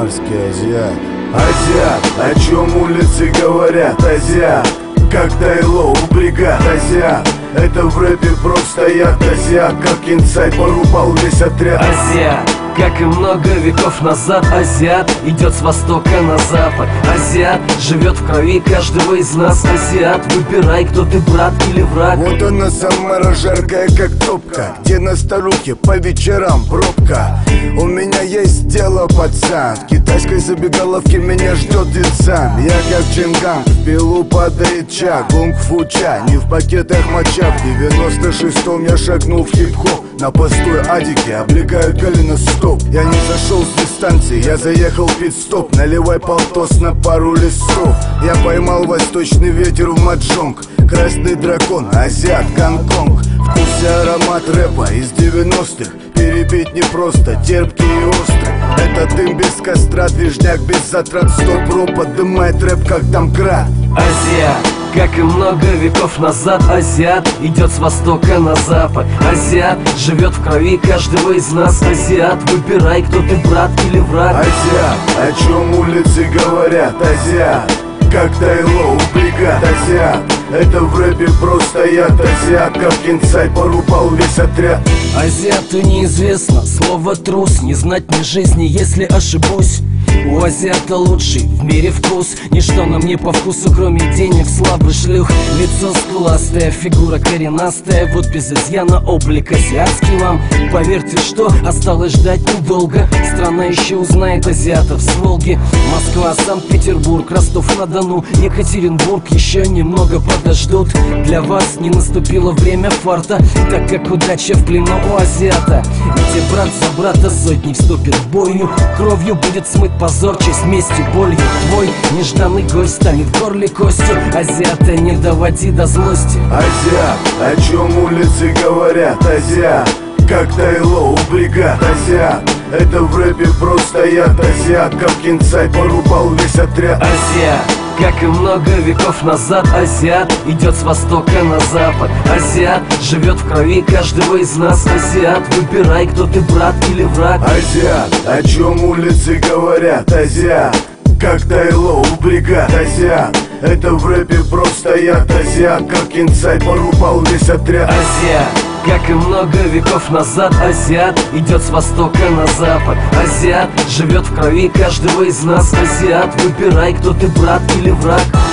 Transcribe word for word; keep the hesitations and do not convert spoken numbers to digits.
маломальский азиат. Азиат, о чем улицы говорят, азиат, как Тайло у бригад, азиат. Это в рэпе просто яд, азиат, как инсайд порубал весь отряд. Азиат, как и много веков назад, азиат идет с востока на запад. Азиат живет в крови каждого из нас. Азиат, выбирай, кто ты, брат или враг. Вот она сама жаркая, как топка, где на старухе по вечерам пробка. У меня есть дело, пацан, в китайской забегаловке меня ждет инсан. Я как Чинган, в пилу падает чак, кунг-фу ча, не в пакетах моча. В девяносто шестом я шагнул в хип-хоп. На пустой адике облегают колено стоп. Я не зашел с дистанции, я заехал в пит-стоп. Наливай полтос на пару листов. Я поймал восточный ветер в маджонг. Красный дракон, азиат, Гонконг. Вкус и аромат рэпа из девяностых. Перебить непросто, терпкий и острый. Это дым без костра, движняк без затрат. Сто про подымает рэп, как домкрат. Азиат, как и много веков назад, азиат идет с востока на запад. Азиат живет в крови каждого из нас. Азиат, выбирай, кто ты, брат или враг. Азиат, о чем улицы говорят, азиат, как Тайло у бригад, азиат. Это в рэпе просто яд, азиат, как инсайд порубал весь отряд. Азиату неизвестно слово трус, не знать мне жизни, если ошибусь. У азиата лучший в мире вкус. Ничто нам не по вкусу, кроме денег, слабый шлюх. Лицо скуластое, фигура коренастая. Вот без изъяна облик азиатский вам. Поверьте, что осталось ждать недолго. Страна еще узнает азиатов с Волги. Москва, Санкт-Петербург, Ростов-на-Дону, Екатеринбург еще немного подождут. Для вас не наступило время фарта, так как удача в плену у азиата. Где брат за брата сотни вступит в бойню. Кровью будет смыт позор, честь, местью, болью. Твой нежданный гость станет в горле костью. Азиата не доводи до злости. Азиат, о чем улицы говорят, азиат, как Тайло у бригад, азиат. Это в рэпе просто яд, азиат, как инсайд порубал весь отряд. Азиат, как и много веков назад, азиат идет с востока на запад. Азиат живет в крови каждого из нас. Азиат, выбирай, кто ты, брат или враг. Азиат, о чем улицы говорят, азиат, как Тайло у бригад, азиат. Это в рэпе просто яд, азиат, как инсайд порубал весь отряд. Азиат, как и много веков назад, азиат идет с востока на запад. Азиат живет в крови каждого из нас. Азиат, выбирай, кто ты, брат или враг.